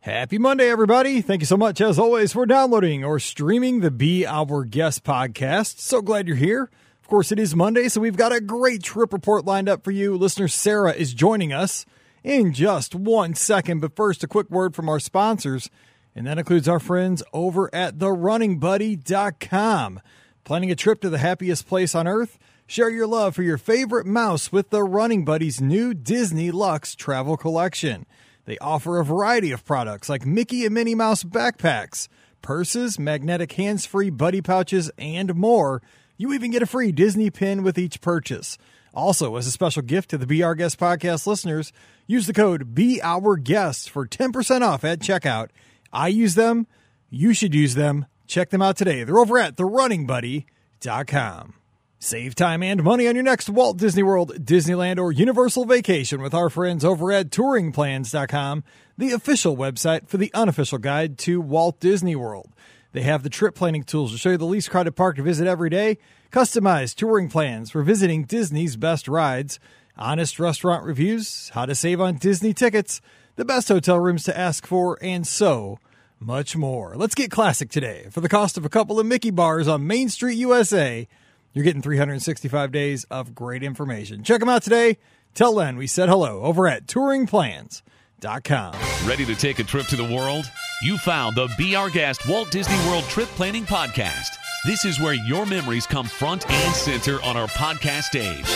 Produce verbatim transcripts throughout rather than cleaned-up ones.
Happy Monday, everybody. Thank you so much, as always, for downloading or streaming the Be Our Guest podcast. So glad you're here. Of course, it is Monday, so we've got a great trip report lined up for you. Listener Sarah is joining us in just one second. But first, a quick word from our sponsors, and that includes our friends over at the running buddy dot com. Planning a trip to the happiest place on earth? Share your love for your favorite mouse with the Running Buddy's new Disney Luxe travel collection. They offer a variety of products like Mickey and Minnie Mouse backpacks, purses, magnetic hands-free buddy pouches, and more. You even get a free Disney pin with each purchase. Also, as a special gift to the Be Our Guest podcast listeners, use the code BeOurGuest for ten percent off at checkout. I use them. You should use them. Check them out today. They're over at the running buddy dot com. Save time and money on your next Walt Disney World, Disneyland, or Universal vacation with our friends over at touring plans dot com, the official website for the unofficial guide to Walt Disney World. They have the trip planning tools to show you the least crowded park to visit every day, customized touring plans for visiting Disney's best rides, honest restaurant reviews, how to save on Disney tickets, the best hotel rooms to ask for, and so much more. Let's get classic today. For the cost of a couple of Mickey bars on Main Street, U S A, you're getting three hundred sixty-five days of great information. Check them out today. Tell Len we said hello over at touring plans dot com. Ready to take a trip to the world? You found the Be Our Guest Walt Disney World Trip Planning Podcast. This is where your memories come front and center on our podcast stage.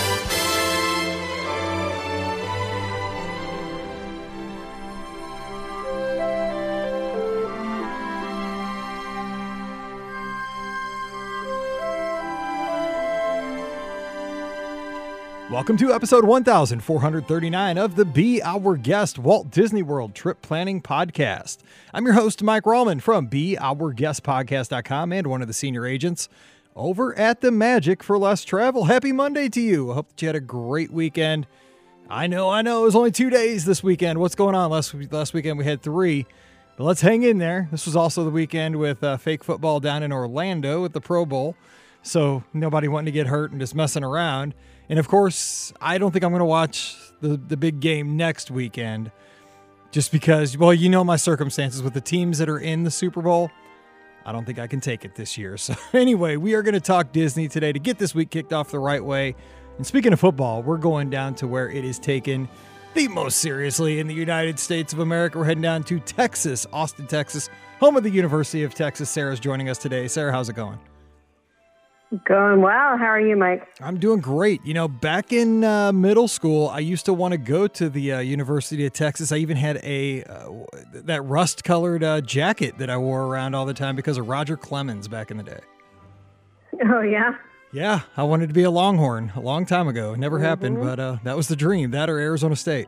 Welcome to episode one thousand four hundred thirty-nine of the Be Our Guest Walt Disney World Trip Planning Podcast. I'm your host, Mike Rallman from Be Our Guest Podcast dot com and one of the senior agents over at the Magic for Less Travel. Happy Monday to you. I hope that you had a great weekend. I know, I know, it was only two days this weekend. What's going on? Last, last weekend we had three, but let's hang in there. This was also the weekend with uh, fake football down in Orlando at the Pro Bowl, so nobody wanting to get hurt and just messing around. And, of course, I don't think I'm going to watch the, the big game next weekend just because, well, you know my circumstances with the teams that are in the Super Bowl. I don't think I can take it this year. So, anyway, we are going to talk Disney today to get this week kicked off the right way. And speaking of football, we're going down to where it is taken the most seriously in the United States of America. We're heading down to Texas, Austin, Texas, home of the University of Texas. Sarah's joining us today. Sarah, how's it going? Going well. How are you, Mike? I'm doing great. You know, back in uh, middle school, I used to want to go to the uh, University of Texas. I even had a uh, that rust-colored uh, jacket that I wore around all the time because of Roger Clemens back in the day. Oh, yeah? Yeah, I wanted to be a Longhorn a long time ago. It never mm-hmm. happened, but uh, that was the dream, that or Arizona State.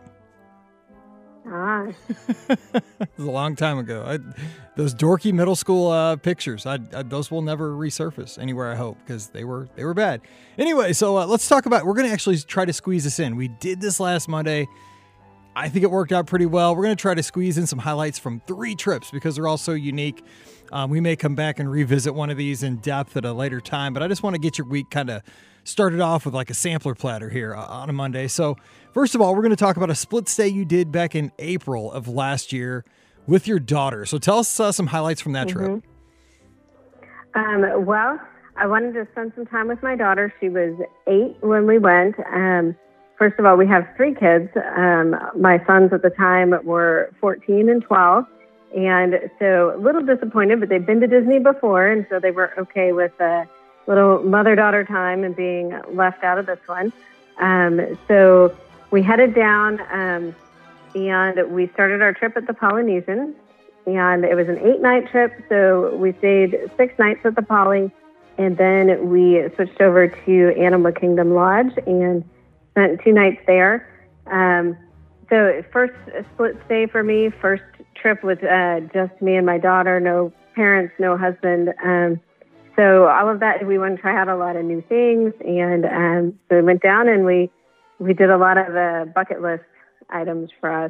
Ah. It was a long time ago. I, those dorky middle school uh, pictures, I, I, those will never resurface anywhere, I hope, because they were they were bad. Anyway, so uh, let's talk about, we're going to actually try to squeeze this in. We did this last Monday. I think it worked out pretty well. We're going to try to squeeze in some highlights from three trips because they're all so unique. Um, we may come back and revisit one of these in depth at a later time, but I just want to get your week kind of started off with like a sampler platter here on a Monday. So first of all, we're going to talk about a split stay you did back in April of last year with your daughter. So tell us uh, some highlights from that mm-hmm. trip. Um, well, I wanted to spend some time with my daughter. She was eight when we went. Um, first of all, we have three kids. Um, my sons at the time were fourteen and twelve. And so a little disappointed, but they've been to Disney before. And so they were okay with a little mother-daughter time and being left out of this one. Um, so we headed down um, and we started our trip at the Polynesian. And it was an eight-night trip, so we stayed six nights at the Poly. And then we switched over to Animal Kingdom Lodge and spent two nights there. Um, so first split stay for me, first trip with uh, just me and my daughter, no parents, no husband. Um, so all of that, we wanted to try out a lot of new things. And um, so we went down and we, we did a lot of uh, bucket list items for us.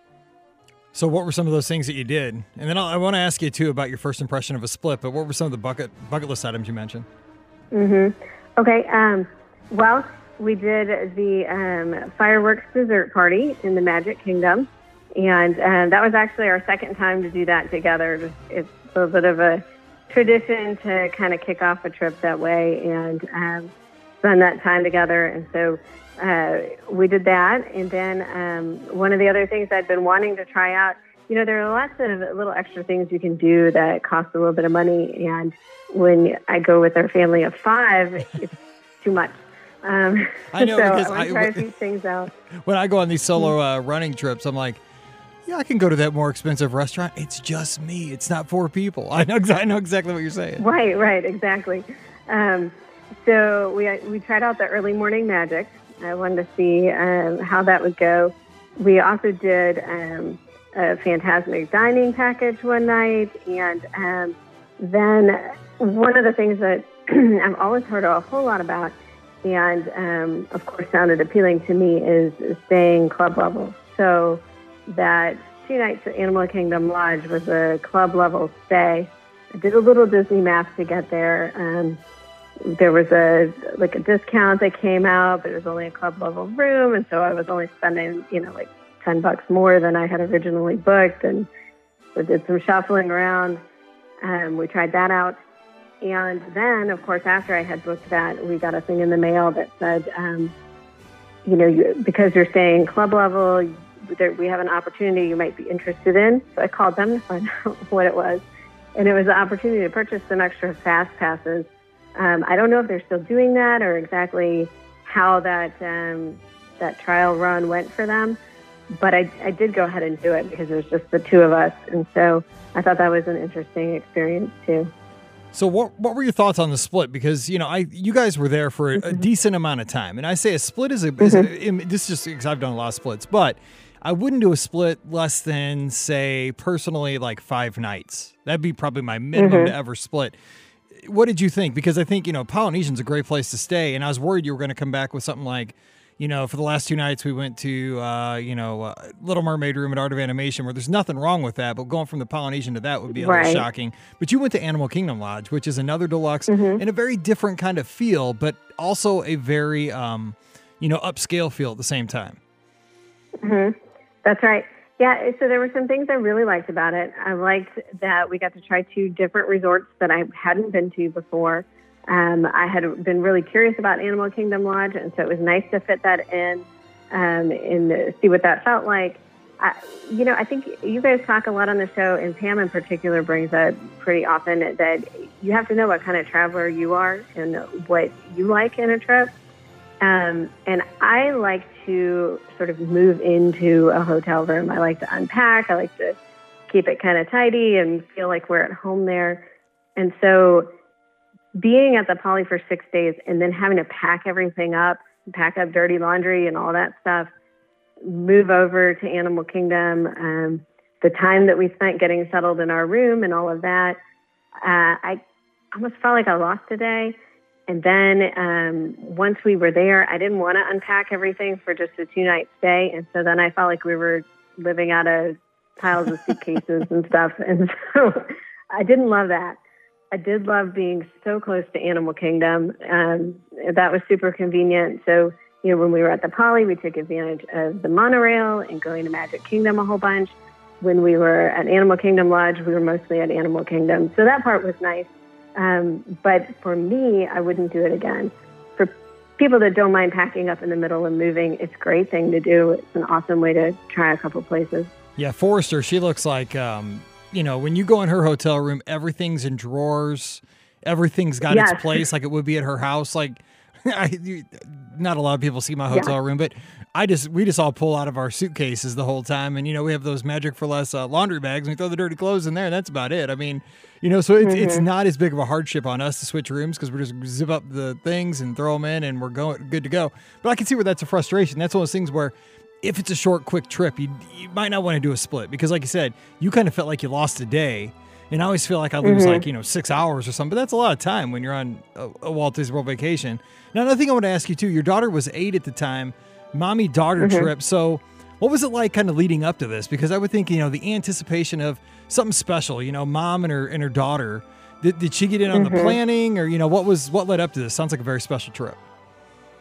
So what were some of those things that you did? And then I'll, I want to ask you, too, about your first impression of a split, but what were some of the bucket bucket list items you mentioned? Mm-hmm. Okay. Um, well, we did the um, fireworks dessert party in the Magic Kingdom. And and that was actually our second time to do that together. It's a little bit of a tradition to kind of kick off a trip that way and um, spend that time together. And so uh, we did that. And then um, one of the other things I'd been wanting to try out, you know, there are lots of little extra things you can do that cost a little bit of money. And when I go with our family of five, it's too much. Um, I know, so because I want I, to try a few things out. When I go on these solo uh, running trips, I'm like, yeah, I can go to that more expensive restaurant. It's just me. It's not four people. I know, I know exactly what you're saying. Right, right, exactly. Um, so we we tried out the early morning magic. I wanted to see um, how that would go. We also did um, a Fantasmic dining package one night, and um, then one of the things that I've always heard a whole lot about, and um, of course sounded appealing to me, is staying club level. So that two nights at Animal Kingdom Lodge was a club level stay. I did a little Disney math to get there. Um, there was a like a discount that came out, but it was only a club level room, and so I was only spending, you know, like ten bucks more than I had originally booked, and so did some shuffling around. Um, we tried that out, and then, of course, after I had booked that, we got a thing in the mail that said, um, you know, you, because you're staying club level, there, we have an opportunity you might be interested in. So I called them to find out what it was. And it was the opportunity to purchase some extra fast passes. Um, I don't know if they're still doing that or exactly how that um, that trial run went for them. But I, I did go ahead and do it because it was just the two of us. And so I thought that was an interesting experience too. So what what were your thoughts on the split? Because, you know, I you guys were there for a, Mm-hmm. a decent amount of time. And I say a split is a, is a this is just because I've done a lot of splits, but I wouldn't do a split less than, say, personally, like five nights. That'd be probably my minimum Mm-hmm. to ever split. What did you think? Because I think, you know, Polynesian's a great place to stay. And I was worried you were going to come back with something like, you know, for the last two nights we went to, uh, you know, uh, Little Mermaid room at Art of Animation, where there's nothing wrong with that, but going from the Polynesian to that would be a Right. little shocking. But you went to Animal Kingdom Lodge, which is another deluxe Mm-hmm. and a very different kind of feel, but also a very, um, you know, upscale feel at the same time. Mm-hmm. That's right. Yeah, so there were some things I really liked about it. I liked that we got to try two different resorts that I hadn't been to before. Um, I had been really curious about Animal Kingdom Lodge, and so it was nice to fit that in um, and see what that felt like. I, you know, I think you guys talk a lot on the show, and Pam in particular brings up pretty often that you have to know what kind of traveler you are and what you like in a trip. Um, and I like to sort of move into a hotel room. I like to unpack. I like to keep it kind of tidy and feel like we're at home there. And so being at the Poly for six days and then having to pack everything up, pack up dirty laundry and all that stuff, move over to Animal Kingdom, um, the time that we spent getting settled in our room and all of that, uh, I almost felt like I lost a day. And then um, once we were there, I didn't want to unpack everything for just a two-night stay. And so then I felt like we were living out of piles of suitcases and stuff. And so I didn't love that. I did love being so close to Animal Kingdom. Um, that was super convenient. So, you know, when we were at the Poly, we took advantage of the monorail and going to Magic Kingdom a whole bunch. When we were at Animal Kingdom Lodge, we were mostly at Animal Kingdom. So that part was nice. Um, but for me, I wouldn't do it again. For people that don't mind packing up in the middle and moving, it's a great thing to do. It's an awesome way to try a couple places. Yeah, Forrester, she looks like, um, you know, when you go in her hotel room, everything's in drawers. Everything's got Yes. its place like it would be at her house. Like, I, you, not a lot of people see my hotel Yeah. room, but I just we just all pull out of our suitcases the whole time. And, you know, we have those Magic for Less uh, laundry bags, and we throw the dirty clothes in there, and that's about it. I mean, you know, so it's, Mm-hmm. it's not as big of a hardship on us to switch rooms because we're just zip up the things and throw them in, and we're going good to go. But I can see where that's a frustration. That's one of those things where if it's a short, quick trip, you, you might not want to do a split because, like you said, you kind of felt like you lost a day. And I always feel like I lose Mm-hmm. like, you know, six hours or something, but that's a lot of time when you're on a, a Walt Disney World vacation. Now, another thing I want to ask you too, your daughter was eight at the time, mommy-daughter Mm-hmm. trip. So what was it like kind of leading up to this? Because I would think, you know, the anticipation of something special, you know, mom and her and her daughter, did, did she get in on Mm-hmm. the planning or, you know, what was, what led up to this? Sounds like a very special trip.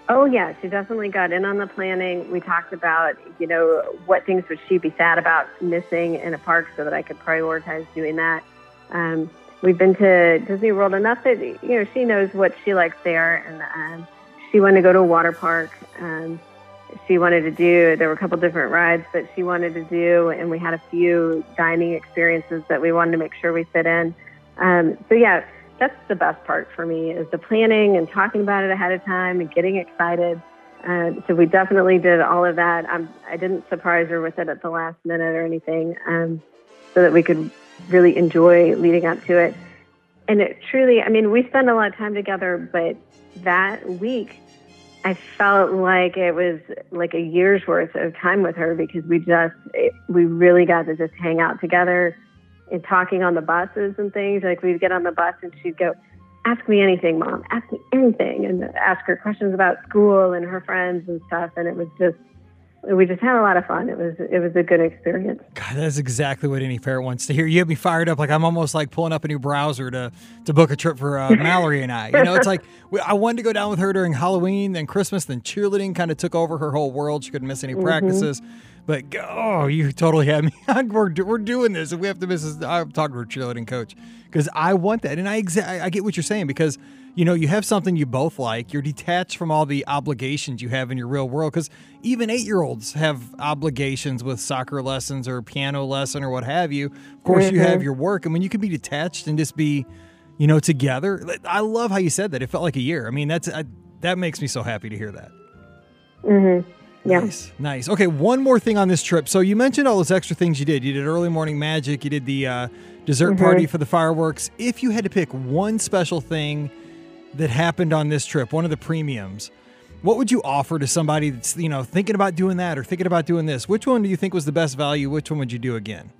Oh, yeah, she definitely got in on the planning. We talked about, you know, what things would she be sad about missing in a park so that I could prioritize doing that. Um, we've been to Disney World enough that, you know, she knows what she likes there. And um, she wanted to go to a water park. Um, she wanted to do, there were a couple different rides that she wanted to do. And we had a few dining experiences that we wanted to make sure we fit in. Um, so, yeah. That's the best part for me is the planning and talking about it ahead of time and getting excited. Uh, so we definitely did all of that. I'm, I didn't surprise her with it at the last minute or anything, um, so that we could really enjoy leading up to it. And it truly, I mean, we spend a lot of time together, but that week I felt like it was like a year's worth of time with her because we just, it, we really got to just hang out together. And talking on the buses and things, like we'd get on the bus and she'd go, ask me anything, Mom, ask me anything. And ask her questions about school and her friends and stuff. And it was just, we just had a lot of fun. It was, it was a good experience. God, that's exactly what any parent wants to hear. You have me fired up. Like I'm almost like pulling up a new browser to, to book a trip for uh, Mallory and I, you know, it's like, we, I wanted to go down with her during Halloween, then Christmas, then cheerleading kind of took over her whole world. She couldn't miss any practices. Mm-hmm. But, oh, you totally had me. we're, we're doing this. If we have to miss this, I'm talking to our cheerleading coach because I want that. And I exa- I get what you're saying because, you know, you have something you both like. You're detached from all the obligations you have in your real world because even eight-year-olds have obligations with soccer lessons or piano lesson or what have you. Of course, mm-hmm. you have your work. And when you can be detached and just be, you know, together. I love how you said that. It felt like a year. I mean, that's I, that makes me so happy to hear that. Mm-hmm. Yeah. Nice, nice. Okay, one more thing on this trip. So you mentioned all those extra things you did. You did early morning magic. You did the uh, dessert mm-hmm. party for the fireworks. If you had to pick one special thing that happened on this trip, one of the premiums, what would you offer to somebody that's, you know, thinking about doing that or thinking about doing this? Which one do you think was the best value? Which one would you do again?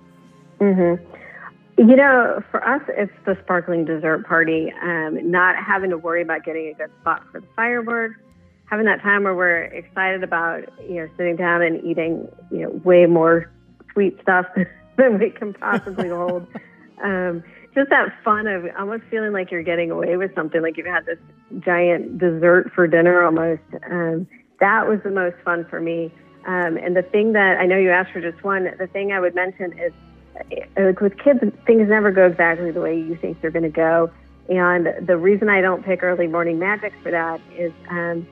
Mm-hmm. You know, for us, it's the sparkling dessert party. Um, not having to worry about getting a good spot for the fireworks. Having that time where we're excited about, you know, sitting down and eating, you know, way more sweet stuff than we can possibly hold. Um, just that fun of almost feeling like you're getting away with something, like you've had this giant dessert for dinner almost. Um, that was the most fun for me. Um, and the thing that I know you asked for just one, the thing I would mention is uh, with kids, things never go exactly the way you think they're going to go. And the reason I don't pick early morning magic for that is, um,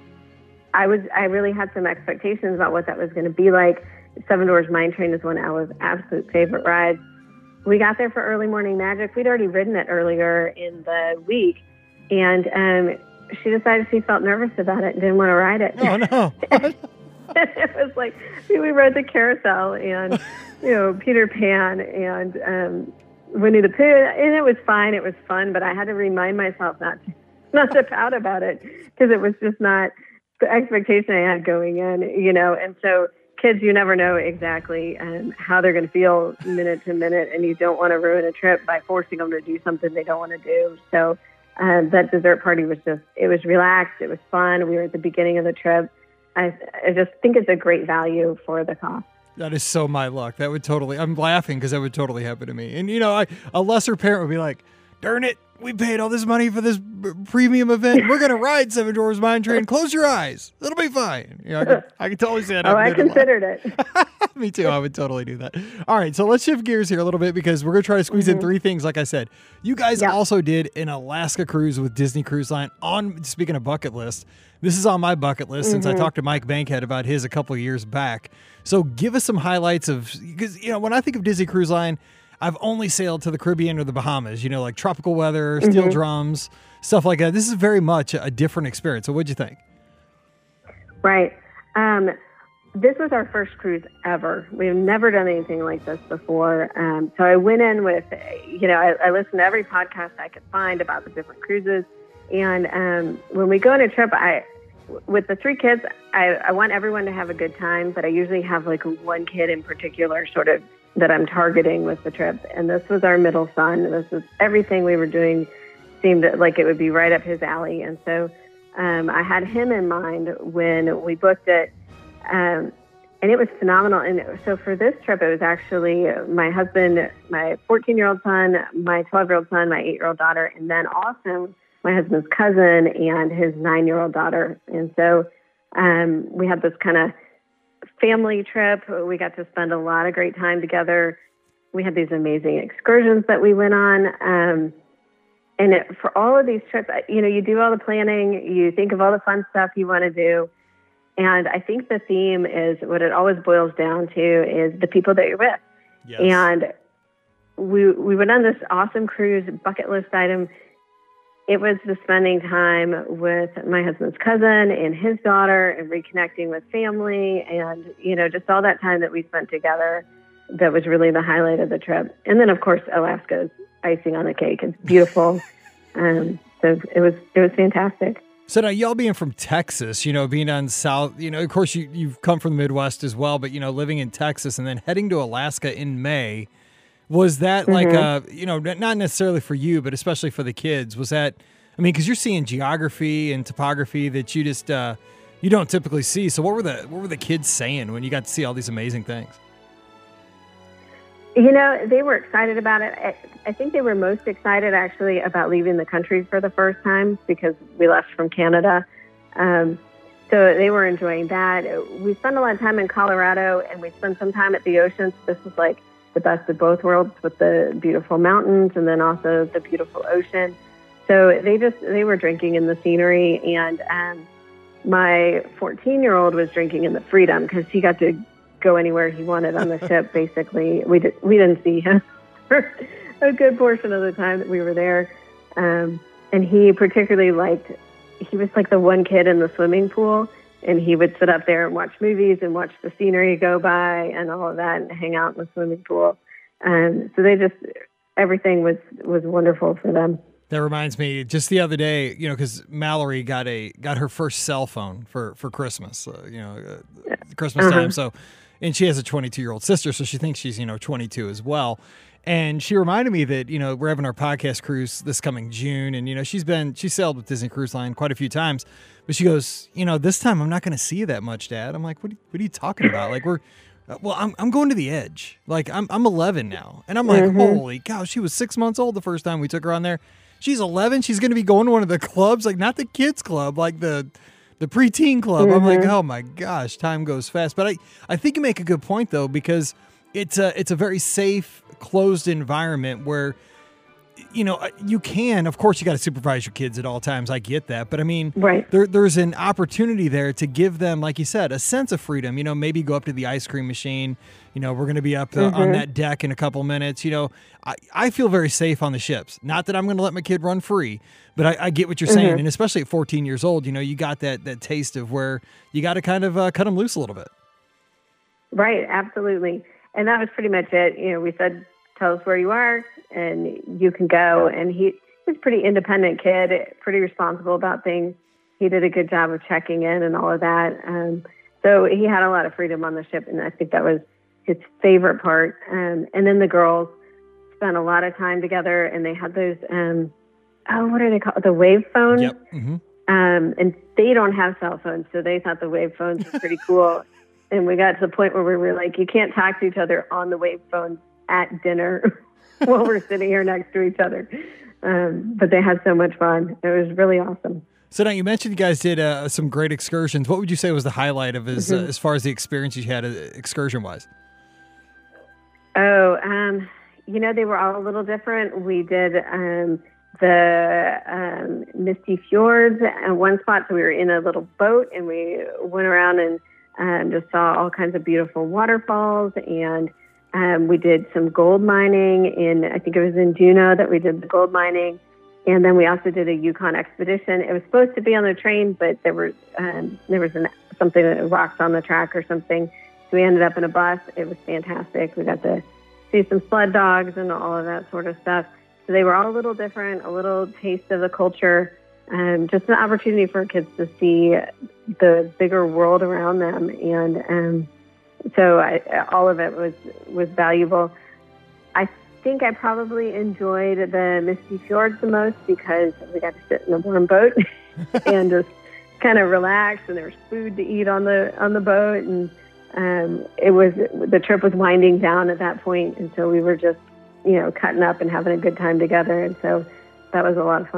I was I really had some expectations about what that was going to be like. Seven Dwarfs Mine Train is one of Ella's absolute favorite rides. We got there for early morning magic. We'd already ridden it earlier in the week, and um, she decided she felt nervous about it and didn't want to ride it. Oh no! It was like we rode the carousel and you know Peter Pan and um, Winnie the Pooh, and it was fine. It was fun, but I had to remind myself not to, not to pout about it because it was just not the expectation I had going in, you know, and so kids, you never know exactly um, how they're going to feel minute to minute, and you don't want to ruin a trip by forcing them to do something they don't want to do. So um, that dessert party was just, it was relaxed. It was fun. We were at the beginning of the trip. I, I just think it's a great value for the cost. That is so my luck. That would totally, I'm laughing because that would totally happen to me. And, you know, I, a lesser parent would be like, darn it, we paid all this money for this premium event. We're going to ride Seven Dwarfs Mine Train. Close your eyes. It'll be fine. You know, I, can, I can totally say that. Oh, I considered it. Me too. I would totally do that. All right. So let's shift gears here a little bit because we're going to try to squeeze mm-hmm. in three things. Like I said, you guys yeah. also did an Alaska cruise with Disney Cruise Line. On speaking of bucket list, this is on my bucket list mm-hmm. since I talked to Mike Bankhead about his a couple of years back. So give us some highlights of, because, you know, when I think of Disney Cruise Line, I've only sailed to the Caribbean or the Bahamas, you know, like tropical weather, steel mm-hmm. drums, stuff like that. This is very much a different experience. So what'd you think? Right. Um, this was our first cruise ever. We've never done anything like this before. Um, so I went in with, you know, I, I listened to every podcast I could find about the different cruises. And um, when we go on a trip, I, with the three kids, I, I want everyone to have a good time, but I usually have like one kid in particular sort of that I'm targeting with the trip. And this was our middle son. This was everything we were doing seemed like it would be right up his alley. And so um, I had him in mind when we booked it. Um, and it was phenomenal. And so for this trip, it was actually my husband, my fourteen-year-old son, my twelve-year-old son, my eight-year-old daughter, and then also my husband's cousin and his nine-year-old daughter. And so um, we had this kind of family trip. We got to spend a lot of great time together. We had these amazing excursions that we went on. Um, and it, for all of these trips, you know, you do all the planning, you think of all the fun stuff you want to do. And I think the theme is, what it always boils down to is the people that you're with. Yes. And we we went on this awesome cruise, bucket list item. It was the spending time with my husband's cousin and his daughter and reconnecting with family and, you know, just all that time that we spent together. That was really the highlight of the trip. And then, of course, Alaska's icing on the cake. It's beautiful. um, so it was it was fantastic. So now y'all being from Texas, you know, being on South, you know, of course you, you've come from the Midwest as well, but, you know, living in Texas and then heading to Alaska in May, was that mm-hmm. like, a, you know, not necessarily for you, but especially for the kids, was that, I mean, because you're seeing geography and topography that you just, uh, you don't typically see. So what were the, what were the kids saying when you got to see all these amazing things? You know, they were excited about it. I, I think they were most excited actually about leaving the country for the first time because we left from Canada. Um, so they were enjoying that. We spent a lot of time in Colorado and we spent some time at the ocean. So this was like the best of both worlds with the beautiful mountains and then also the beautiful ocean. So they just, they were drinking in the scenery. And um, my fourteen-year-old was drinking in the freedom because he got to go anywhere he wanted on the ship. Basically, we did, we didn't see him for a good portion of the time that we were there. Um, and he particularly liked, he was like the one kid in the swimming pool, and he would sit up there and watch movies and watch the scenery go by and all of that and hang out in the swimming pool. Um, so they just, everything was, was wonderful for them. That reminds me, just the other day, you know, because Mallory got a got her first cell phone for for Christmas, uh, you know, uh, Christmas uh-huh. time. So, and she has a twenty-two-year-old sister, so she thinks she's, you know, twenty-two as well. And she reminded me that, you know, we're having our podcast cruise this coming June, and you know, she's been she sailed with Disney Cruise Line quite a few times, but she goes, you know, this time I'm not going to see you that much, Dad. I'm like, what? What are you talking about? Like we're. Well, I'm I'm going to the edge. Like I'm I'm eleven now, and I'm like, mm-hmm. holy cow! She was six months old the first time we took her on there. She's eleven. She's going to be going to one of the clubs, like not the kids club, like the the preteen club. Mm-hmm. I'm like, oh my gosh, time goes fast. But I, I think you make a good point though, because it's a it's a very safe, closed environment where, you know, you can, of course, you got to supervise your kids at all times. I get that. But I mean, right. there, there's an opportunity there to give them, like you said, a sense of freedom. You know, maybe go up to the ice cream machine. You know, we're going to be up the, mm-hmm. on that deck in a couple minutes. You know, I, I feel very safe on the ships. Not that I'm going to let my kid run free, but I, I get what you're saying. Mm-hmm. And especially at fourteen years old, you know, you got that, that taste of where you got to kind of uh, cut them loose a little bit. Right. Absolutely. And that was pretty much it. You know, we said, tell us where you are and you can go. And he was a pretty independent kid, pretty responsible about things. He did a good job of checking in and all of that. Um, so he had a lot of freedom on the ship. And I think that was his favorite part. Um, and then the girls spent a lot of time together and they had those, um, oh, what are they called? The wave phones. Yep. Mm-hmm. Um, and they don't have cell phones. So they thought the wave phones were pretty cool. And we got to the point where we were like, you can't talk to each other on the wave phones at dinner while we're sitting here next to each other. Um, but they had so much fun. It was really awesome. So now you mentioned you guys did uh, some great excursions. What would you say was the highlight of as, mm-hmm. uh, as far as the experience you had uh, excursion-wise? Oh, um, you know, they were all a little different. We did um, the um, Misty Fjords at one spot. So we were in a little boat and we went around and um, just saw all kinds of beautiful waterfalls. And um, we did some gold mining in, I think it was in Juneau that we did the gold mining. And then we also did a Yukon expedition. It was supposed to be on the train, but there were um, there was an, something that rocks on the track or something. So we ended up in a bus. It was fantastic. We got to see some sled dogs and all of that sort of stuff. So they were all a little different, a little taste of the culture, um, just an opportunity for kids to see the bigger world around them. And um, so I, all of it was was valuable. I think I probably enjoyed the Misty Fjords the most because we got to sit in a warm boat and just kind of relax, and there was food to eat on the on the boat, and um, it was the trip was winding down at that point, and so we were just you know cutting up and having a good time together, and so that was a lot of fun.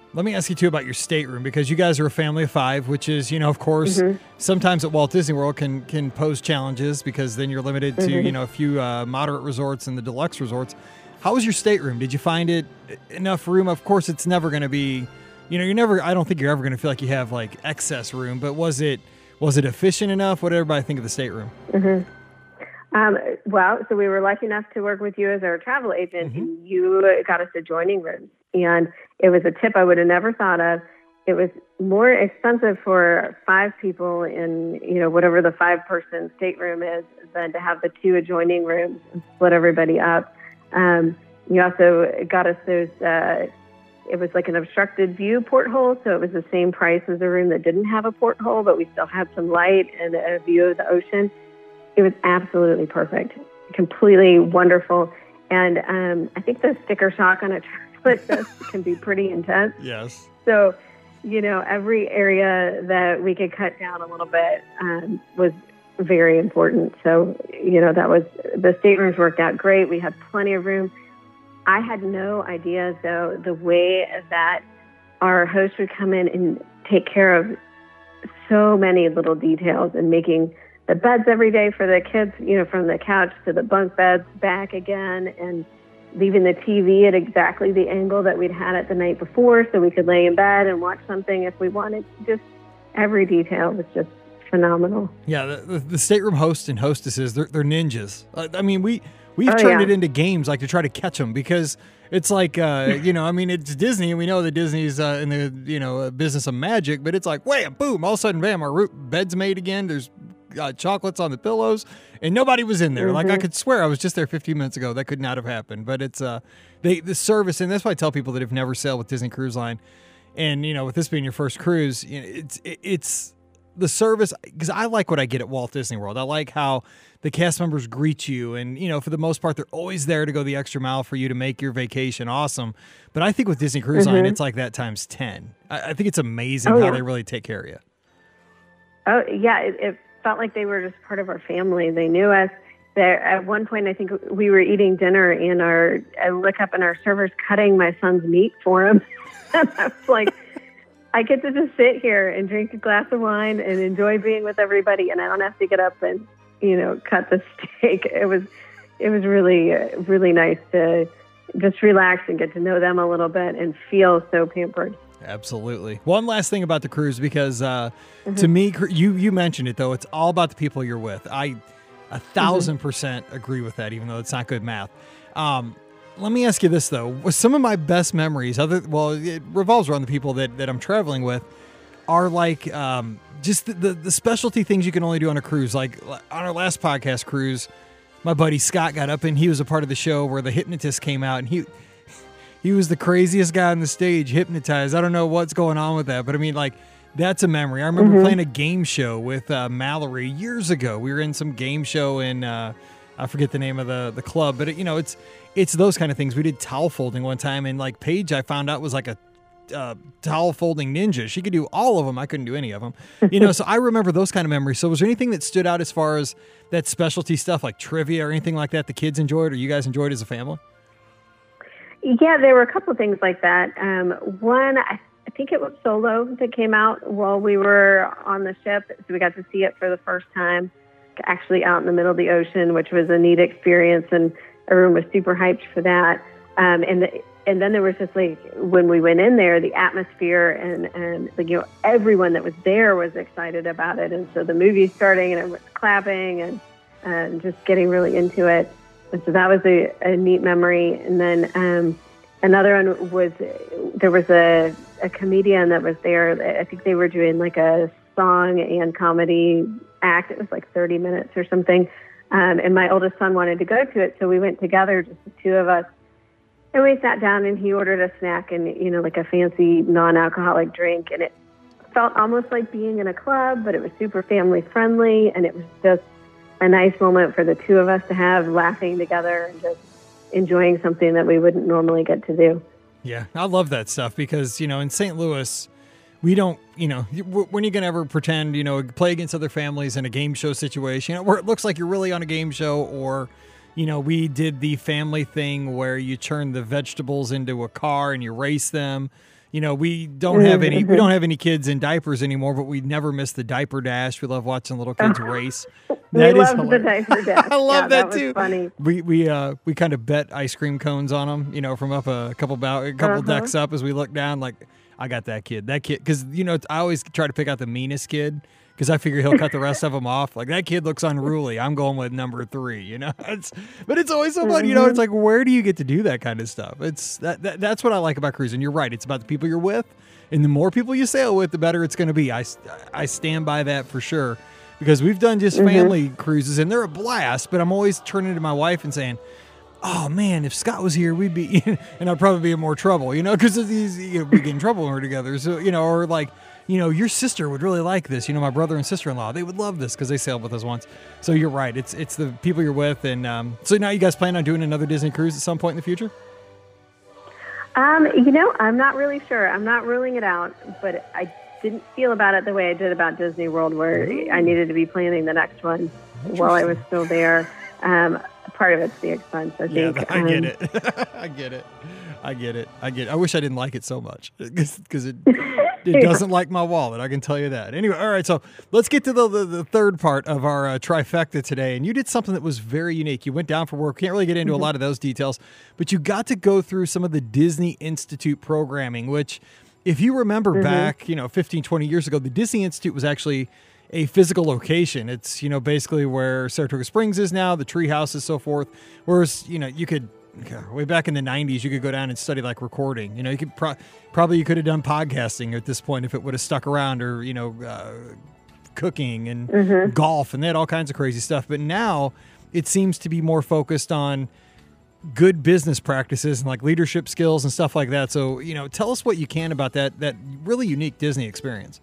Let me ask you, too, about your stateroom, because you guys are a family of five, which is, you know, of course, mm-hmm. sometimes at Walt Disney World can can pose challenges because then you're limited to, mm-hmm. you know, a few uh, moderate resorts and the deluxe resorts. How was your stateroom? Did you find it enough room? Of course, it's never going to be, you know, you're never, I don't think you're ever going to feel like you have, like, excess room, but was it was it efficient enough? What did everybody think of the stateroom? Mm-hmm. Um, well, so we were lucky enough to work with you as our travel agent, mm-hmm. and you got us adjoining rooms. And it was a tip I would have never thought of. It was more expensive for five people in, you know, whatever the five-person stateroom is than to have the two adjoining rooms and split everybody up. Um, you also got us those, uh, it was like an obstructed view porthole, so it was the same price as a room that didn't have a porthole, but we still had some light and a view of the ocean. It was absolutely perfect, completely wonderful. And um, I think the sticker shock on a trip like this can be pretty intense. Yes. So, you know, every area that we could cut down a little bit um, was very important. So, you know, that was, the staterooms worked out great. We had plenty of room. I had no idea, though, the way that our host would come in and take care of so many little details and making the beds every day for the kids, you know, from the couch to the bunk beds back again, and leaving the T V at exactly the angle that we'd had it the night before so we could lay in bed and watch something if we wanted. Just every detail was just phenomenal. Yeah, the, the, the stateroom hosts and hostesses, they're, they're ninjas. Uh, I mean, we, we've oh, turned yeah. it into games like to try to catch them because it's like, uh, you know, I mean, it's Disney and we know that Disney's uh, in the, you know, business of magic, but it's like, wham, boom, all of a sudden, bam, our root bed's made again. There's Uh, chocolates on the pillows, and nobody was in there. Mm-hmm. Like I could swear I was just there fifteen minutes ago. That could not have happened. But it's uh, they the service, and that's why I tell people that have never sailed with Disney Cruise Line, and you know, with this being your first cruise, you know, it's it, it's the service, because I like what I get at Walt Disney World. I like how the cast members greet you, and you know, for the most part, they're always there to go the extra mile for you to make your vacation awesome. But I think with Disney Cruise mm-hmm. Line, it's like that times ten. I, I think it's amazing oh, how yeah. they really take care of you. Oh yeah, it, it felt like they were just part of our family. They knew us. There at one point, I think we were eating dinner, and our I look up and our server's cutting my son's meat for him. And I was like, I get to just sit here and drink a glass of wine and enjoy being with everybody, and I don't have to get up and, you know, cut the steak. It was, it was really, uh, really nice to just relax and get to know them a little bit and feel so pampered. Absolutely. One last thing about the cruise, because uh, mm-hmm. to me, you you mentioned it, though. It's all about the people you're with. I a thousand mm-hmm. percent agree with that, even though it's not good math. Um, let me ask you this, though. With some of my best memories, other well, it revolves around the people that, that I'm traveling with, are like um, just the, the, the specialty things you can only do on a cruise. Like on our last podcast cruise, my buddy Scott got up, and he was a part of the show where the hypnotist came out, and he... He was the craziest guy on the stage, hypnotized. I don't know what's going on with that, but I mean, like, that's a memory. I remember mm-hmm. playing a game show with uh, Mallory years ago. We were in some game show in, uh, I forget the name of the, the club, but, it, you know, it's it's those kind of things. We did towel folding one time, and, like, Paige, I found out, was like a uh, towel folding ninja. She could do all of them. I couldn't do any of them. You know, so I remember those kind of memories. So was there anything that stood out as far as that specialty stuff, like trivia or anything like that the kids enjoyed or you guys enjoyed as a family? Yeah, there were a couple of things like that. Um, one, I, I think it was Solo that came out while we were on the ship. So we got to see it for the first time, actually out in the middle of the ocean, which was a neat experience. And everyone was super hyped for that. Um, and the, and then there was just like, when we went in there, the atmosphere and, and like, you know, everyone that was there was excited about it. And so the movie's starting and everyone's clapping and, and just getting really into it. And so that was a, a neat memory. And then um, another one was, there was a, a comedian that was there. I think they were doing like a song and comedy act. It was like thirty minutes or something. Um, and my oldest son wanted to go to it. So we went together, just the two of us. And we sat down and he ordered a snack and, you know, like a fancy non-alcoholic drink. And it felt almost like being in a club, but it was super family friendly. And it was just a nice moment for the two of us to have, laughing together and just enjoying something that we wouldn't normally get to do. Yeah, I love that stuff because, you know, in Saint Louis, we don't, you know, when are you going to ever pretend, you know, play against other families in a game show situation, you know, where it looks like you're really on a game show, or, you know, we did the family thing where you turn the vegetables into a car and you race them. You know, we don't have any we don't have any kids in diapers anymore, but we never miss the diaper dash. We love watching little kids race. That we love the diaper dash. I love yeah, that, that too. Was funny. We we uh we kind of bet ice cream cones on them, you know, from up a couple bow, a couple uh-huh. decks up as we look down. Like, I got that kid, that kid, because you know I always try to pick out the meanest kid. Because I figure he'll cut the rest of them off. Like, that kid looks unruly. I'm going with number three, you know? It's, but it's always so fun, mm-hmm. you know? It's like, where do you get to do that kind of stuff? It's that, that That's what I like about cruising. You're right. It's about the people you're with. And the more people you sail with, the better it's going to be. I, I stand by that for sure. Because we've done just mm-hmm. family cruises, and they're a blast. But I'm always turning to my wife and saying, oh, man, if Scott was here, we'd be, and I'd probably be in more trouble, you know? Because you know, we get in trouble when we're together. So, you know, or like, you know, your sister would really like this. You know, my brother and sister-in-law, they would love this because they sailed with us once. So you're right. It's it's the people you're with. And um, so now you guys plan on doing another Disney cruise at some point in the future? Um, you know, I'm not really sure. I'm not ruling it out, but I didn't feel about it the way I did about Disney World, where Ooh. I needed to be planning the next one while I was still there. Um, part of it's the expense, I think. Yeah, I get it. I get it. I get it. I get it. I wish I didn't like it so much because it it doesn't like my wallet. I can tell you that. Anyway, all right. So let's get to the the, the third part of our uh, trifecta today. And you did something that was very unique. You went down for work. Can't really get into mm-hmm. a lot of those details, but you got to go through some of the Disney Institute programming, which, if you remember mm-hmm. back, you know, fifteen, twenty years ago, the Disney Institute was actually a physical location. It's, you know, basically where Saratoga Springs is now, the treehouse and so forth. Whereas, you know, you could, way back in the nineties, you could go down and study like recording. You know, you could pro- probably you could have done podcasting at this point if it would have stuck around, or, you know, uh, cooking and mm-hmm. golf, and they had all kinds of crazy stuff. But now it seems to be more focused on good business practices and like leadership skills and stuff like that. So, you know, tell us what you can about that, that really unique Disney experience.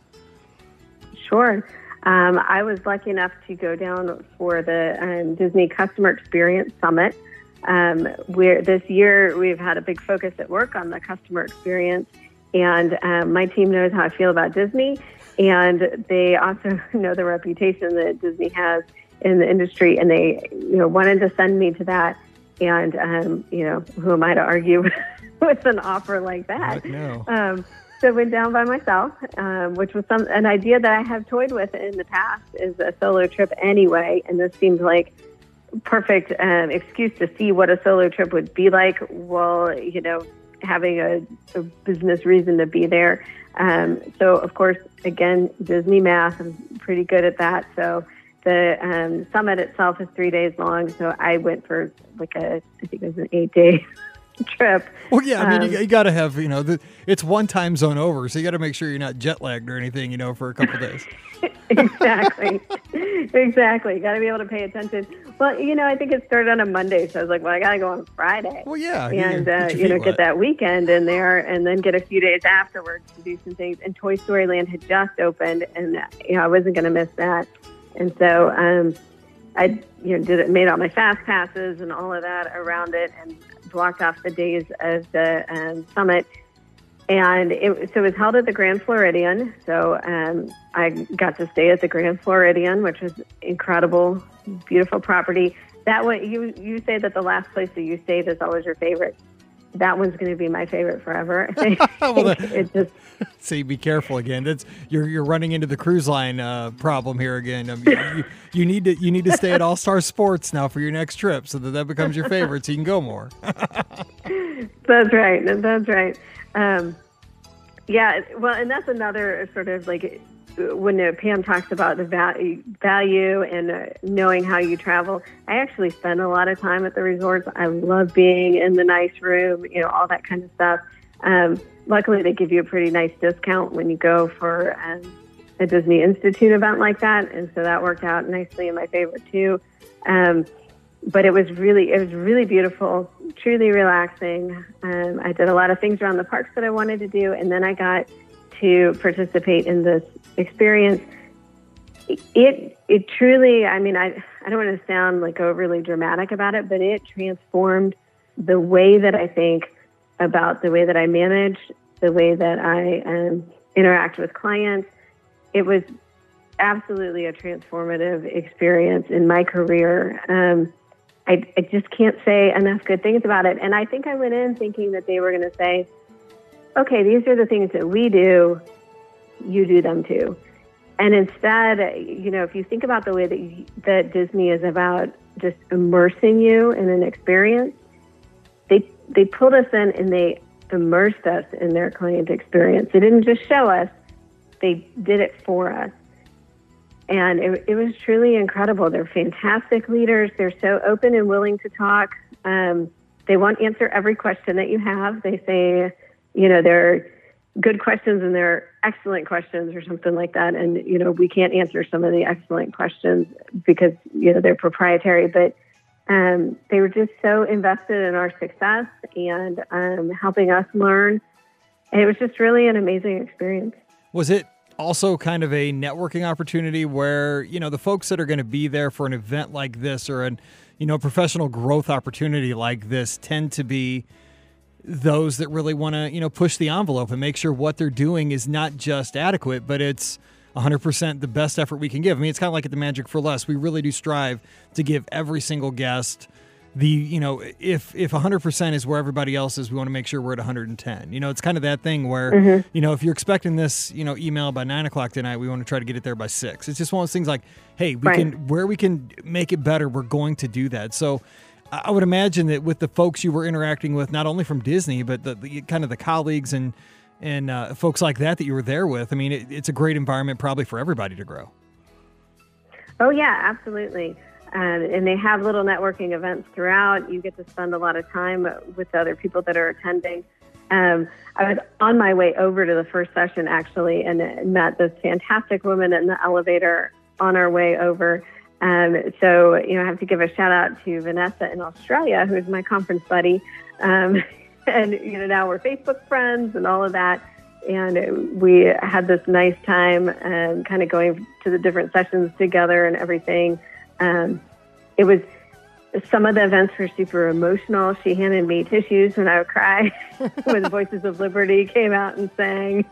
Sure. Um, I was lucky enough to go down for the um, Disney Customer Experience Summit. Um, where this year we've had a big focus at work on the customer experience, and um, my team knows how I feel about Disney, and they also know the reputation that Disney has in the industry, and they, you know, wanted to send me to that. And um, you know, who am I to argue with an offer like that? No. Um, so I went down by myself, um, which was some an idea that I have toyed with in the past, is a solo trip anyway, and this seems like perfect um, excuse to see what a solo trip would be like while, you know, having a, a business reason to be there. Um, so, of course, again, Disney math, I'm pretty good at that. So the um, summit itself is three days long. So I went for like a, I think it was an eight-day trip. Well, yeah, I mean, um, you, you got to have, you know, the, it's one time zone over, so you got to make sure you're not jet lagged or anything, you know, for a couple days. Exactly. Exactly. Got to be able to pay attention. Well, you know, I think it started on a Monday, so I was like, well, I got to go on Friday. Well, yeah. And, you, uh, you know, wet. Get that weekend in there, and then get a few days afterwards to do some things. And Toy Story Land had just opened, and, you know, I wasn't going to miss that. And so um, I, you know, did it, made all my fast passes and all of that around it, and blocked off the days of the um, summit. And it, so it was held at the Grand Floridian. So um, I got to stay at the Grand Floridian, which was incredible, beautiful property. That one, you you say that the last place that you stayed is always your favorite. That one's going to be my favorite forever. I think. Well, that, it just see, be careful again. That's you're you're running into the cruise line uh, problem here again. I mean, you, you need to you need to stay at All Star Sports now for your next trip, so that that becomes your favorite, so you can go more. That's right. That's right. Um, yeah, well, and that's another sort of like when uh, Pam talks about the value, value and uh, knowing how you travel. I actually spend a lot of time at the resorts. I love being in the nice room, you know, all that kind of stuff. Um, luckily, they give you a pretty nice discount when you go for um, a Disney Institute event like that, and so that worked out nicely in my favor too. Um, But it was really, it was really beautiful, truly relaxing. Um, I did a lot of things around the parks that I wanted to do, and then I got to participate in this experience. It, it truly, I mean, I, I don't want to sound like overly dramatic about it, but it transformed the way that I think about the way that I manage, the way that I um, interact with clients. It was absolutely a transformative experience in my career. Um, I, I just can't say enough good things about it. And I think I went in thinking that they were going to say, okay, these are the things that we do, you do them too. And instead, you know, if you think about the way that, you, that Disney is about just immersing you in an experience, they they pulled us in and they immersed us in their client experience. They didn't just show us, they did it for us. And it, it was truly incredible. They're fantastic leaders. They're so open and willing to talk. Um, they won't answer every question that you have. They say, you know, they're good questions and they're excellent questions or something like that. And, you know, we can't answer some of the excellent questions because, you know, they're proprietary, but um, they were just so invested in our success and um, helping us learn. And it was just really an amazing experience. Was it also kind of a networking opportunity where, you know, the folks that are going to be there for an event like this or an, you know, professional growth opportunity like this tend to be those that really want to, you know, push the envelope and make sure what they're doing is not just adequate, but it's one hundred percent the best effort we can give. I mean, it's kind of like at the Magic for Less. We really do strive to give every single guest the, you know, if if one hundred percent is where everybody else is, we want to make sure we're at one hundred ten. You know, it's kind of that thing where, mm-hmm. you know, if you're expecting this, you know, email by nine o'clock tonight, we want to try to get it there by six. It's just one of those things like, hey, we right. can, where we can make it better, we're going to do that. So I would imagine that with the folks you were interacting with, not only from Disney, but the, the kind of the colleagues and and uh, folks like that that you were there with, I mean, it, it's a great environment probably for everybody to grow. Oh, yeah, absolutely. Um, and they have little networking events throughout. You get to spend a lot of time with the other people that are attending. Um, I was on my way over to the first session, actually, and met this fantastic woman in the elevator on our way over. Um, so, you know, I have to give a shout out to Vanessa in Australia, who's my conference buddy. Um, and, you know, now we're Facebook friends and all of that. And we had this nice time um, kind of going to the different sessions together and everything. Um, it was, some of the events were super emotional. She handed me tissues when I would cry when Voices of Liberty came out and sang.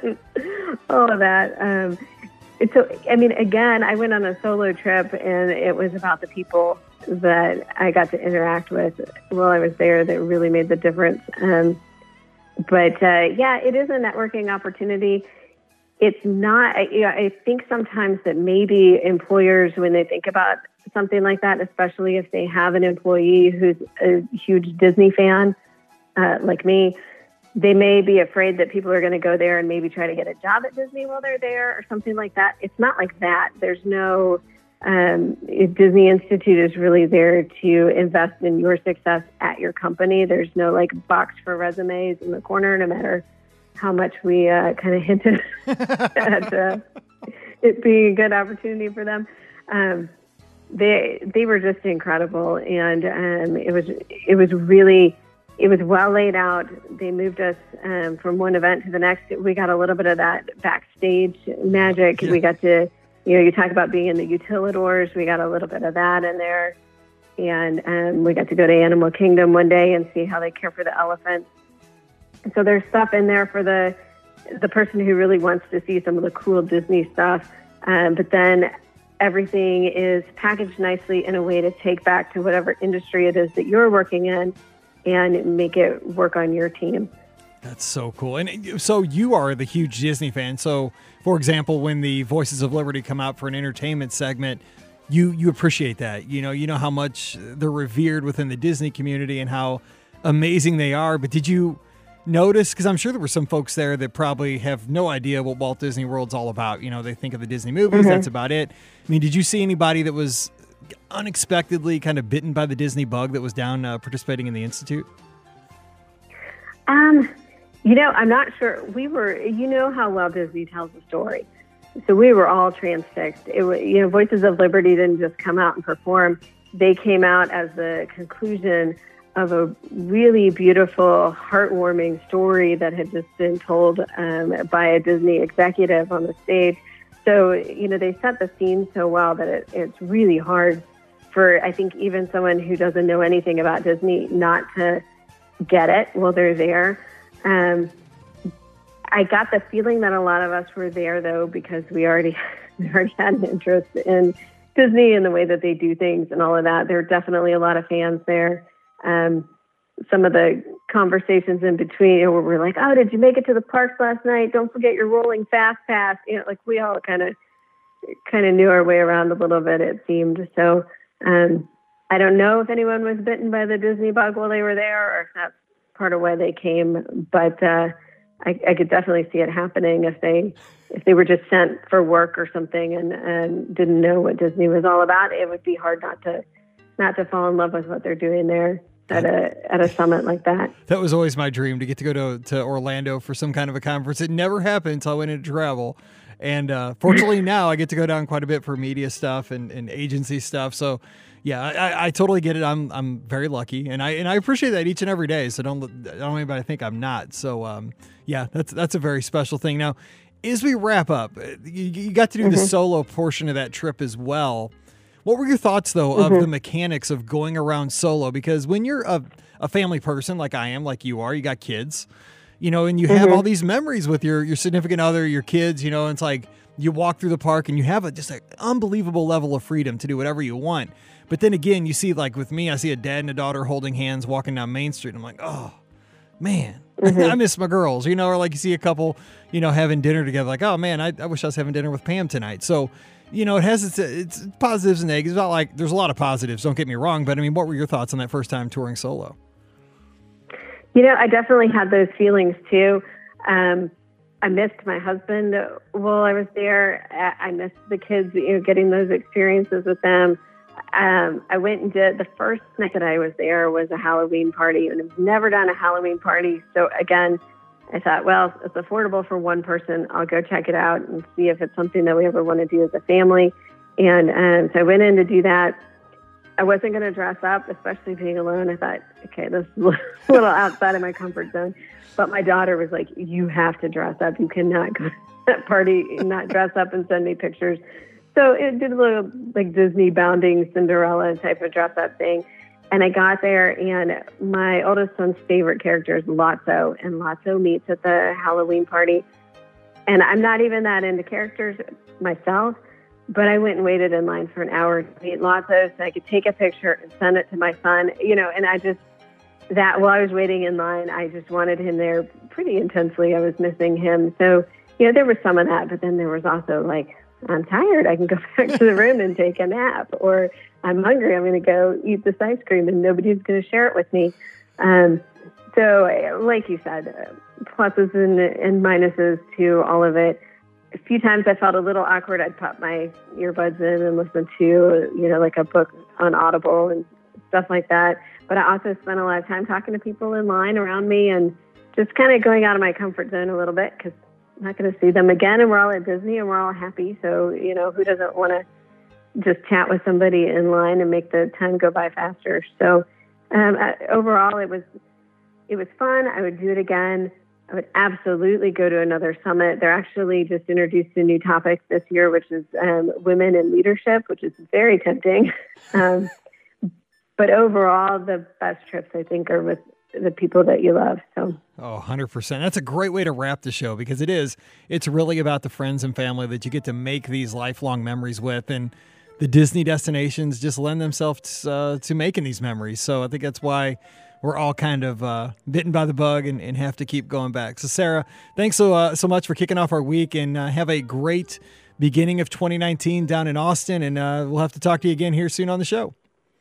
All of that. Um, So, I mean, again, I went on a solo trip, and it was about the people that I got to interact with while I was there that really made the difference. Um, but, uh, yeah, it is a networking opportunity. It's not, I, you know, I think sometimes that maybe employers, when they think about something like that, especially if they have an employee who's a huge Disney fan, uh, like me, they may be afraid that people are going to go there and maybe try to get a job at Disney while they're there or something like that. It's not like that. There's no, um, Disney Institute is really there to invest in your success at your company. There's no like box for resumes in the corner, no matter how much we uh, kind of hinted at uh, it being a good opportunity for them. Um, they they were just incredible, and um, it was it was really. It was well laid out. They moved us um, from one event to the next. We got a little bit of that backstage magic. Yeah. We got to, you know, you talk about being in the utilidors. We got a little bit of that in there. And um, we got to go to Animal Kingdom one day and see how they care for the elephants. So there's stuff in there for the the person who really wants to see some of the cool Disney stuff. Um, but then everything is packaged nicely in a way to take back to whatever industry it is that you're working in and make it work on your team. That's so cool. And so you are the huge Disney fan. So, for example, when the Voices of Liberty come out for an entertainment segment, you you appreciate that. You know, you know how much they're revered within the Disney community and how amazing they are. But did you notice, because I'm sure there were some folks there that probably have no idea what Walt Disney World's all about. You know, they think of the Disney movies, mm-hmm. that's about it. I mean, did you see anybody that was unexpectedly kind of bitten by the Disney bug that was down uh, participating in the Institute? Um, you know, I'm not sure. We were, you know how well Disney tells a story. So we were all transfixed. It was, you know, Voices of Liberty didn't just come out and perform. They came out as the conclusion of a really beautiful, heartwarming story that had just been told um, by a Disney executive on the stage. So, you know, they set the scene so well that it, it's really hard for, I think, even someone who doesn't know anything about Disney not to get it while they're there. Um, I got the feeling that a lot of us were there, though, because we already, we already had an interest in Disney and the way that they do things and all of that. There are definitely a lot of fans there. Um, some of the conversations in between, you know, where we're like, oh, did you make it to the parks last night? Don't forget your rolling fast pass. You know, like we all kind of kind of knew our way around a little bit, it seemed. So um, I don't know if anyone was bitten by the Disney bug while they were there, or if that's part of why they came. But uh, I, I could definitely see it happening if they if they were just sent for work or something and, and didn't know what Disney was all about. It would be hard not to not to fall in love with what they're doing there at a at a summit like that. That was always my dream, to get to go to, to Orlando for some kind of a conference. It never happened until I went into travel. And uh, fortunately now I get to go down quite a bit for media stuff and, and agency stuff. So yeah, I, I totally get it. I'm I'm very lucky, and I and I appreciate that each and every day. So don't don't anybody think I'm not. So um, yeah, that's that's a very special thing. Now, as we wrap up, you, you got to do mm-hmm. the solo portion of that trip as well. What were your thoughts, though, mm-hmm. of the mechanics of going around solo? Because when you're a, a family person like I am, like you are, you got kids, you know, and you mm-hmm. have all these memories with your, your significant other, your kids, you know, and it's like you walk through the park and you have a, just an unbelievable level of freedom to do whatever you want. But then again, you see, like with me, I see a dad and a daughter holding hands walking down Main Street. And I'm like, oh, man, mm-hmm. I miss my girls, you know, or like you see a couple, you know, having dinner together, like, oh, man, I, I wish I was having dinner with Pam tonight. So, you know, it has its, its positives and negatives. It's not like there's a lot of positives, don't get me wrong. But I mean, what were your thoughts on that first time touring solo? You know, I definitely had those feelings too. Um, I missed my husband while I was there. I missed the kids, you know, getting those experiences with them. Um, I went and did, the first night that I was there was a Halloween party, and I've never done a Halloween party. So again, I thought, well, it's affordable for one person. I'll go check it out and see if it's something that we ever want to do as a family. And um, so I went in to do that. I wasn't going to dress up, especially being alone. I thought, okay, this is a little outside of my comfort zone. But my daughter was like, you have to dress up. You cannot go to that party and not dress up and send me pictures. So it did a little like Disney bounding Cinderella type of dress up thing. And I got there, and my oldest son's favorite character is Lotso, and Lotso meets at the Halloween party. And I'm not even that into characters myself, but I went and waited in line for an hour to meet Lotso so I could take a picture and send it to my son, you know, and I just, that while I was waiting in line, I just wanted him there pretty intensely. I was missing him. So, you know, there was some of that, but then there was also like, I'm tired. I can go back to the room and take a nap, or I'm hungry. I'm going to go eat this ice cream and nobody's going to share it with me. Um, so like you said, uh, pluses and, and minuses to all of it. A few times I felt a little awkward. I'd pop my earbuds in and listen to, you know, like a book on Audible and stuff like that. But I also spent a lot of time talking to people in line around me and just kind of going out of my comfort zone a little bit, because I'm not going to see them again, and we're all at Disney and we're all happy. So, you know, who doesn't want to just chat with somebody in line and make the time go by faster? So um, overall, it was it was fun. I would do it again. I would absolutely go to another summit. They're actually just introduced a new topic this year, which is um, women in leadership, which is very tempting. Um, but overall, the best trips, I think, are with the people that you love. So, oh, one hundred percent. That's a great way to wrap the show, because it is. It's really about the friends and family that you get to make these lifelong memories with. And the Disney destinations just lend themselves uh, to making these memories. So I think that's why we're all kind of uh, bitten by the bug and, and have to keep going back. So, Sarah, thanks so uh, so much for kicking off our week, and uh, have a great beginning of twenty nineteen down in Austin. And uh, we'll have to talk to you again here soon on the show.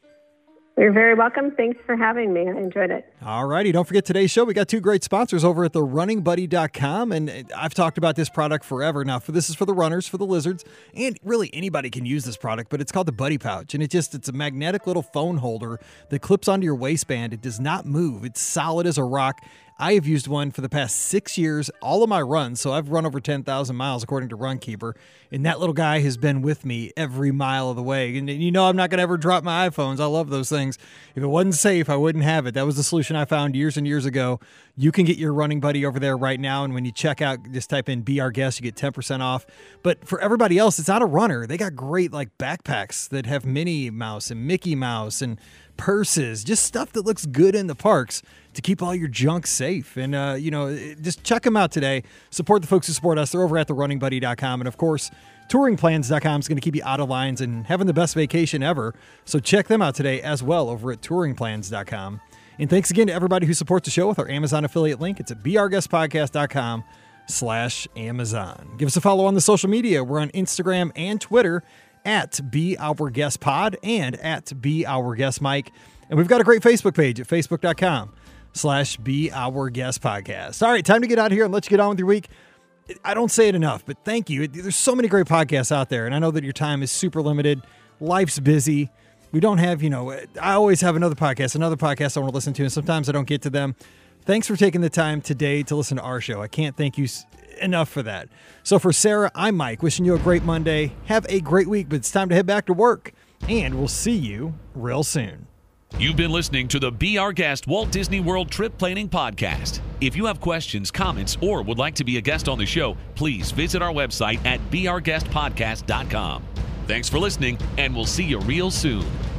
You're very welcome. Thanks for having me. I enjoyed it. All righty. Don't forget today's show. We got two great sponsors over at the running buddy dot com. And I've talked about this product forever. Now, for this is for the runners, for the lizards, and really anybody can use this product, but it's called the Buddy Pouch. And it just, it's a magnetic little phone holder that clips onto your waistband. It does not move. It's solid as a rock. I have used one for the past six years, all of my runs. So I've run over ten thousand miles, according to Runkeeper. And that little guy has been with me every mile of the way. And you know, I'm not going to ever drop my iPhones. I love those things. If it wasn't safe, I wouldn't have it. That was the solution I found years and years ago. You can get your running buddy over there right now. And when you check out, just type in Be Our Guest, you get ten percent off. But for everybody else, it's not a runner. They got great like backpacks that have Minnie Mouse and Mickey Mouse and purses, just stuff that looks good in the parks to keep all your junk safe. And, uh, you know, just check them out today. Support the folks who support us. They're over at the running buddy dot com. And, of course, touring plans dot com is going to keep you out of lines and having the best vacation ever. So check them out today as well over at touring plans dot com. And thanks again to everybody who supports the show with our Amazon affiliate link. It's at beourguestpodcast.com slash Amazon. Give us a follow on the social media. We're on Instagram and Twitter at BeOurGuestPod and at BeOurGuestMike. And we've got a great Facebook page at facebook.com slash BeOurGuestPodcast. All right, time to get out of here and let you get on with your week. I don't say it enough, but thank you. There's so many great podcasts out there, and I know that your time is super limited. Life's busy. We don't have, you know, I always have another podcast, another podcast I want to listen to, and sometimes I don't get to them. Thanks for taking the time today to listen to our show. I can't thank you enough for that. So for Sarah, I'm Mike, wishing you a great Monday. Have a great week, but it's time to head back to work, and we'll see you real soon. You've been listening to the Be Our Guest Walt Disney World Trip Planning Podcast. If you have questions, comments, or would like to be a guest on the show, please visit our website at be our guest podcast dot com. Thanks for listening, and we'll see you real soon.